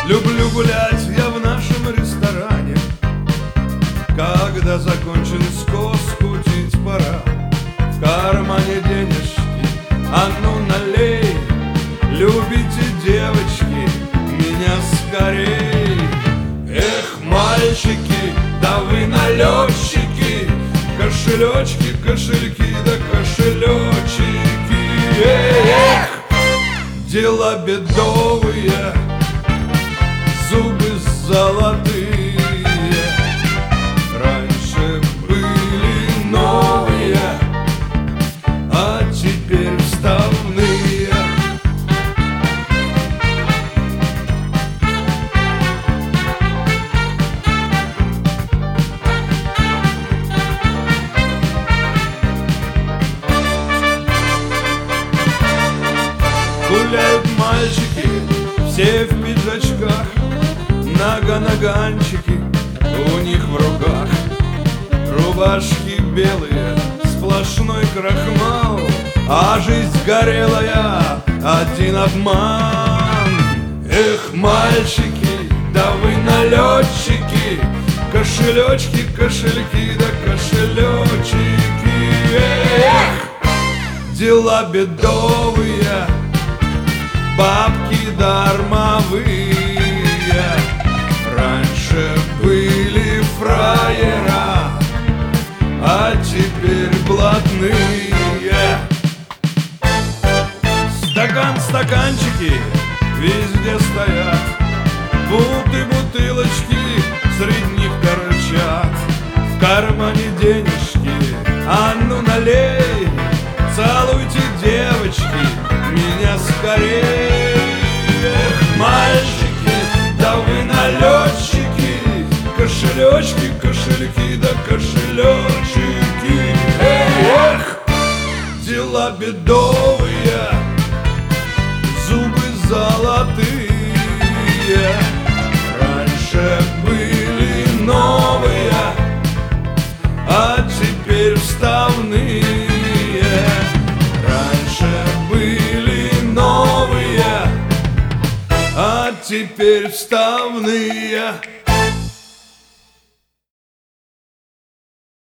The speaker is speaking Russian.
Люблю гулять я в нашем ресторане, когда закончен скос, кутить пора. В кармане денежки, а ну налей. Любите, девочки, меня скорей. Эх, мальчики, да вы налетчики, кошелечки, кошельки, да кошелечки. Эх, дела бедовые, зубы золотые, раньше были новые, а теперь вставные. Гуляют мальчики, все в пиджачках, нога-наганчики у них в руках. Рубашки белые, сплошной крахмал, а жизнь горелая, один обман. Эх, мальчики, да вы налетчики, кошелечки, кошельки, да кошелечки. Эх, дела бедовые, бабки дармовые. Раньше были фраера, а теперь блатные. Стакан, стаканчики везде стоят, буты, бутылочки среди них торчат. В кармане денежки, а ну налей. Целуйте, девочки, меня скорей. Эх, мальчики, да вы налетчики, кошелечки, кошельки, да кошелечки. Эх, дела бедовые, зубы золотые, раньше были новые, а теперь вставные. Теперь вставные.